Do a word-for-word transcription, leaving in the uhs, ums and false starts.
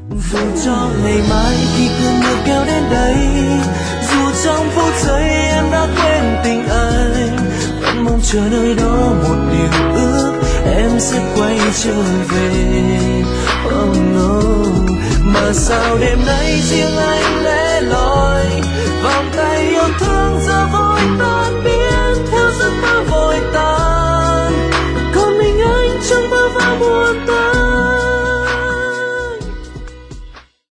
Dù cho ngày mai khi cơn mưa kéo đến đây, dù trong phút giây em đã quên tình anh, vẫn mong chờ nơi đó một điều ước em sẽ quay trở về. Oh no, mà sao đêm nay riêng anh lẻ loi, vòng tay yêu thương giờ vô